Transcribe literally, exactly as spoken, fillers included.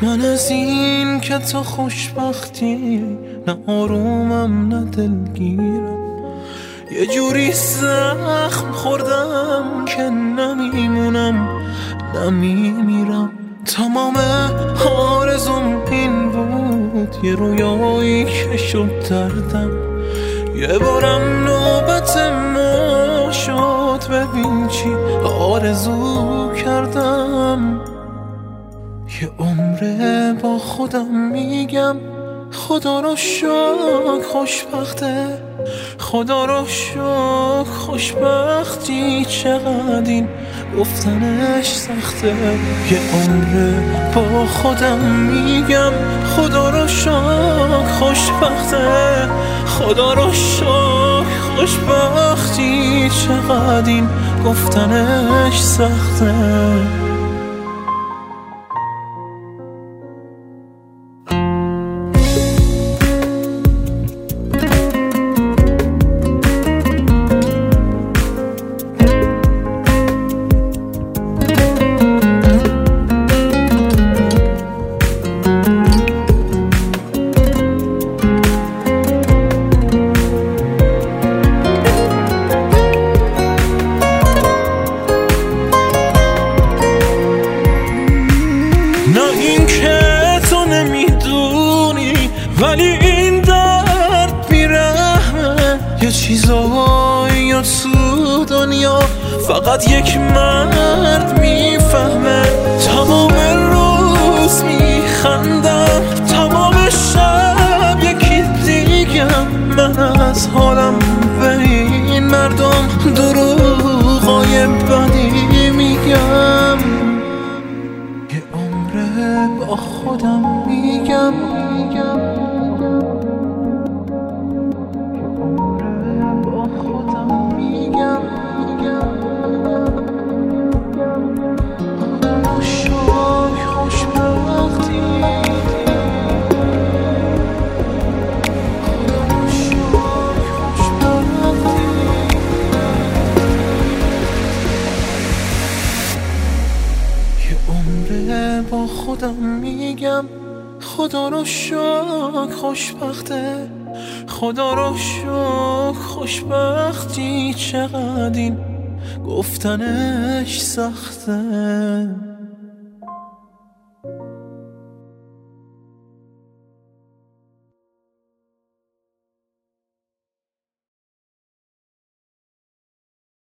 من از این که تو خوشبختی نه آرومم نه دلگیرم، یه جوری زخم خوردم که نمیمونم نمیمیرم. تمام آرزوم این بود یه رویایی که شد دردم، یه بارم نوبت ما شد ببین چی آرزو کردم. یه عمره با خودم میگم خدا رو شکر خوشبخته، خدا رو شکر خوشبختی چقدر این گفتنش سخته. یه عمره با خودم میگم خدا رو شکر خوشبخته، خدا رو شکر خوشبختی چقدر این گفتنش سخته. نه این که تو نمیدونی ولی این درد بیرحمه، یه چیزایی تو دنیا فقط یک مرد میفهمه. تمام روز میخندم تمام شب یکی دیگم، من از حالم به این مردم دروغای بدی میگم. با خودم میگم میگم با خودم میگم میگم شوق خوشبختی با خودم میگم خدا رو شکر خوشبخته، خدا رو شکر خوشبختی چقدر این گفتنش سخته.